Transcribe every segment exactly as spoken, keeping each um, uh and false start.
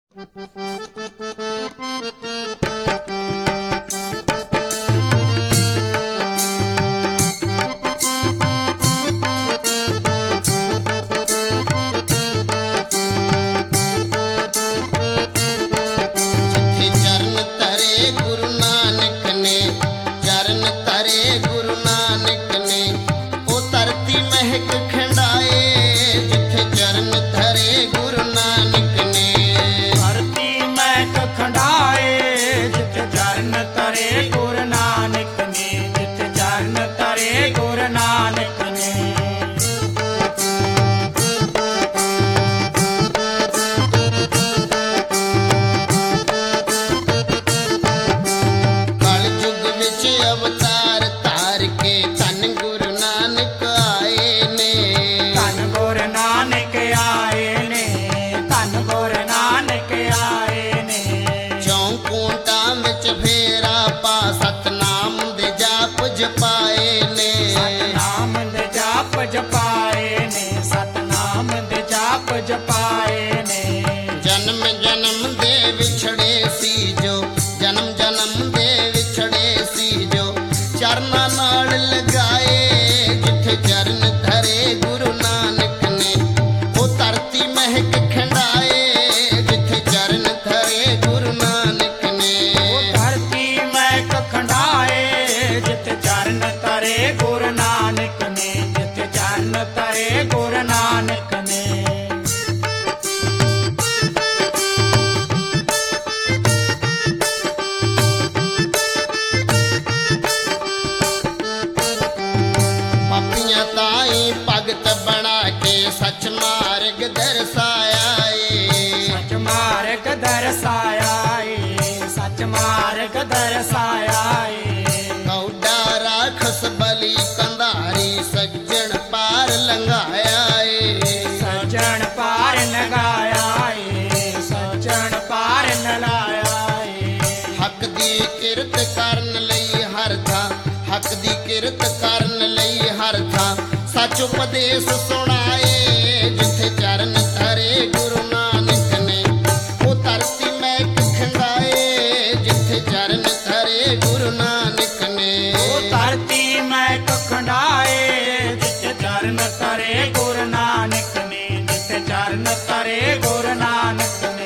सच उपदेश सुनाए जिथे चरण धरे गुरु नानक ने, वो धरती महक खंडाए जिथे चरण धरे गुरु नानक ने। वो धरती महक खंडाए जिथे चरण धरे गुरु नानक ने, जिथे चरण धरे गुरु नानक ने।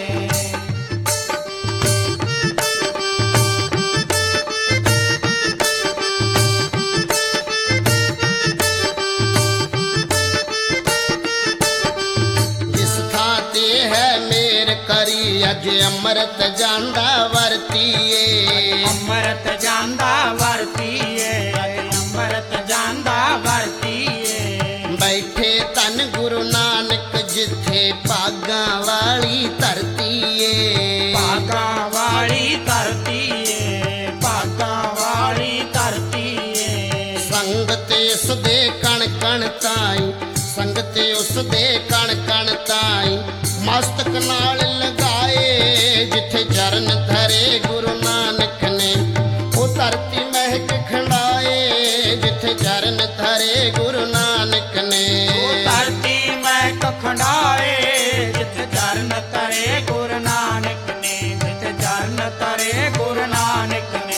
अज अमृत जांदा वरतीए, अमृत जांदा वरतीए, अमृत जांदा वरतीए। बैठे तन गुरु नानक जिथे भागा वाली धरतीए, भागा वाली धरतीए, भागा वाली धरतीए। संगत उसदे कण कण ताई, संगत उसदे कण कण ताई मस्तक नाल लगाए जिथे चरण धरे गुरु नानक ने। वो धरती महक खंडाए जिथे चरण धरे गुरु नानक ने। वो धरती महक खंडाए जिथे चरण धरे गुरु नानक ने, जिथे चरण धरे गुरु नानक ने।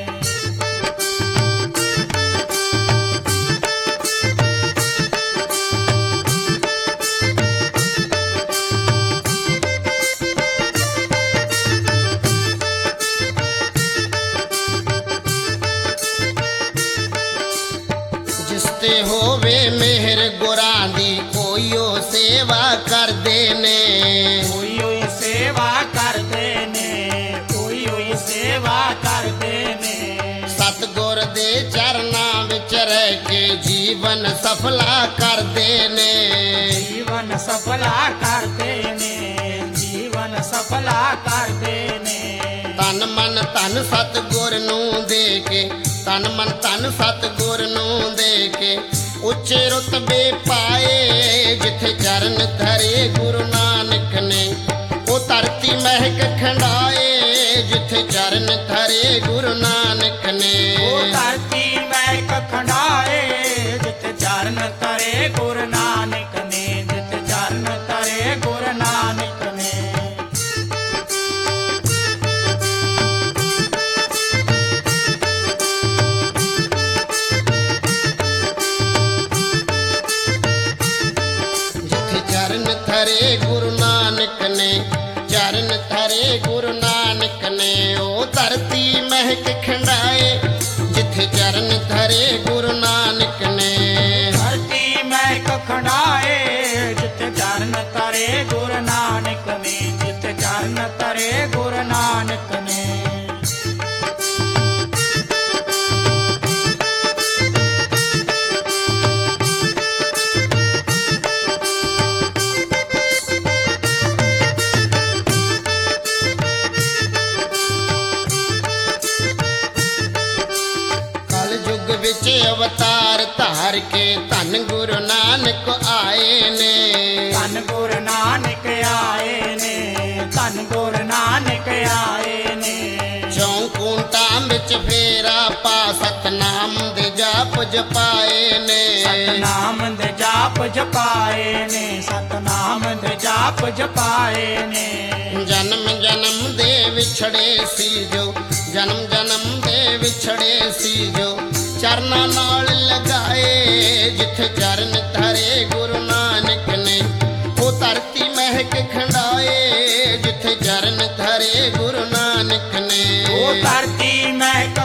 होवे मेहर गुरां दी कोईओ सेवा करदे ने, कोईओ सेवा करदे ने, कोईओ सेवा करदे ने। सतगुर दे चरनां विच रह के जीवन सफला करदे ने, जीवन सफला करदे ने, जीवन सफला करदे ने। तन मन तन सतगुर नूं दे के, तन मन तन सतगुर नूं दे के उच्चे रुतबे पाए जिथे चरण धरे गुरु नानक ने। वो धरती महक खंडाए जिथे चरण धरे गुरु नानक ने। वो धरती महक खंडाए जिथे चरण धरे गुरु नानक ने, जिथे चरण धरे गुरु नानक ने। ਨਾਨਕ ਨੇ ਚਰਨ ਧਰੇ ਗੁਰੂ ਨਾਨਕ ਨੇ। ਉਹ ਧਰਤੀ ਮਹਿਕ ਖੰਡਾਏ ਜਿੱਥੇ ਚਰਨ ਧਰੇ ਗੁਰੂ ਨਾਨਕ ਨੇ। ਧਰਤੀ ਮਹਿਕ ਖੰਡਾਏ ਜਿੱਥੇ ਚਰਨ ਧਰੇ ਗੁਰੂ ਨਾਨਕ ਨੇ, ਜਿੱਥੇ ਚਰਨ ਧਰੇ ਗੁਰੂ ਨਾਨਕ ਨੇ। ਵਿੱਚ ਅਵਤਾਰ ਧਾਰ ਕੇ ਧੰਨ ਗੁਰੂ ਨਾਨਕ ਆਏ ਨੇ। ਧੰਨ ਗੁਰੂ ਨਾਨਕ ਆਏ ਨੇ, ਧੰਨ ਗੁਰੂ ਨਾਨਕ ਆਏ ਨੇ। ਚੌਂ ਕੂੰਟਾਂ ਵਿੱਚ ਫੇਰਾ ਪਾ ਸਤਨਾਮ ਦੇ ਜਾਪ ਜਪਾਏ ਨੇ। ਸਤਨਾਮ ਦੇ ਜਾਪ ਜਪਾਏ ਨੇ, ਸਤਨਾਮ ਦੇ ਜਾਪ ਜਪਾਏ ਨੇ। ਜਨਮ ਜਨਮ ਦੇ ਵਿਛੜੇ ਸੀ ਜੋ, ਜਨਮ ਜਨਮ ਦੇ ਵਿਛੜੇ ਸੀ ਜੋ ਚਰਨਾਂ ਨਾਲ ਲਗਾਏ ਜਿੱਥੇ ਚਰਨ ਧਰੇ ਗੁਰੂ ਨਾਨਕ ਨੇ। ਉਹ ਧਰਤੀ ਮਹਿਕ ਖੰਡਾਏ ਜਿੱਥੇ ਚਰਨ ਧਰੇ ਗੁਰੂ ਨਾਨਕ ਨੇ। ਉਹ ਧਰਤੀ ਮਹਿਕ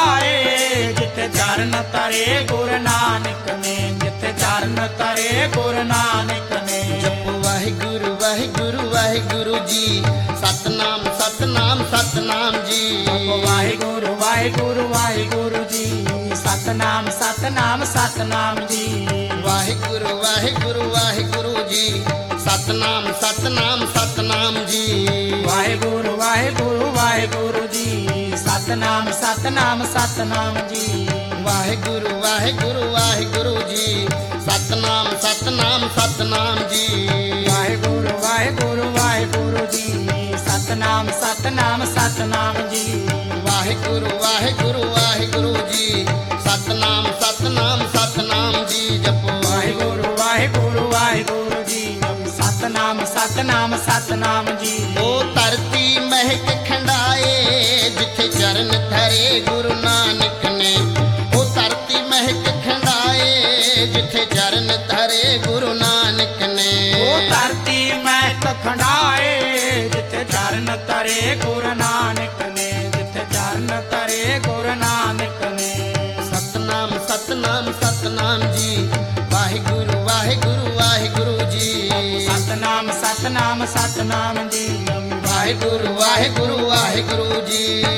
ਖੰਡਾਏ ਜਿੱਥੇ ਚਰਨ ਧਰੇ ਗੁਰੂ ਨਾਨਕ ਨੇ, ਜਿੱਥੇ ਚਰਨ ਧਰੇ ਗੁਰੂ ਨਾਨਕ ਨੇ। ਜਪੋ ਵਾਹਿਗੁਰੂ ਵਾਹਿਗੁਰੂ ਵਾਹਿਗੁਰੂ ਜੀ, ਸਤਨਾਮ ਸਤਨਾਮ ਸਤਨਾਮ ਜੀ। ਵਾਹਿਗੁਰੂ ਵਾਹਿਗੁਰੂ ਵਾਹਿਗੁਰੂ ਜੀ, ਸਤਨਾਮ ਸਤਨਾਮ ਸਤਨਾਮ ਜੀ। ਵਾਹਿਗੁਰੂ ਵਾਹਿਗੁਰੂ ਵਾਹਿਗੁਰੂ ਜੀ, ਸਤਨਾਮ ਸਤਨਾਮ ਸਤਨਾਮ ਜੀ। ਵਾਹਿਗੁਰੂ ਵਾਹਿਗੁਰੂ ਵਾਹਿਗੁਰੂ ਜੀ, ਸਤਨਾਮ ਸਤਨਾਮ ਸਤਨਾਮ ਜੀ। ਵਾਹਿਗੁਰੂ ਵਾਹਿਗੁਰੂ ਵਾਹਿਗੁਰੂ ਜੀ, ਸਤਨਾਮ ਸਤਨਾਮ ਸਤਨਾਮ ਜੀ। ਵਾਹਿਗੁਰੂ ਵਾਹਿਗੁਰੂ ਵਾਹਿਗੁਰੂ ਜੀ, ਸਤਨਾਮ ਸਤਨਾਮ ਸਤਨਾਮ ਜੀ। ਵਾਹਿਗੁਰੂ ਵਾਹਿਗੁਰੂ ਵਾਹਿਗੁਰੂ ਜੀ, ਸਤਨਾਮ ਸਤਨਾਮ ਸਤਨਾਮ ਜੀ। ਜਪੋ ਵਾਹਿਗੁਰੂ ਵਾਹਿਗੁਰੂ ਵਾਹਿਗੁਰੂ ਜੀ, ਸਤਨਾਮ ਸਤਨਾਮ ਸਤਨਾਮ ਜੀ। ਉਹ ਧਰਤੀ ਮਹਿਕ ਖੰਡਾਏ ਜਿੱਥੇ ਚਰਨ ਧਰੇ ਗੁਰੂ ਨਾਨਕ ਨੇ। ਉਹ ਧਰਤੀ ਮਹਿਕ ਖੰਡਾਏ ਜਿੱਥੇ ਚਰਨ ਧਰੇ ਗੁਰੂ ਨਾਨਕ ਨੇ। ਉਹ ਧਰਤੀ ਮਹਿਕ ਖੰਡਾਏ ਜਿੱਥੇ ਚਰਨ ਧਰੇ ਗੁਰੂ ਨਾਨਕ ਨੇ, ਜਿੱਥੇ ਚਰਨ ਧਰੇ ਗੁਰੂ ਨਾਨਕ ਨੇ। ਸਤਨਾਮ ਸਤਨਾਮ ਸਤਨਾਮ ਜੀ, ਵਾਹਿਗੁਰੂ ਵਾਹਿਗੁਰੂ ਵਾਹਿਗੁਰੂ ਜੀ। ਸਤਨਾਮ ਸਤਨਾਮ ਸਤਨਾਮ ਜੀ। ਵਾਹਿਗੁਰੂ ਵਾਹਿਗੁਰੂ ਵਾਹਿਗੁਰੂ ਜੀ।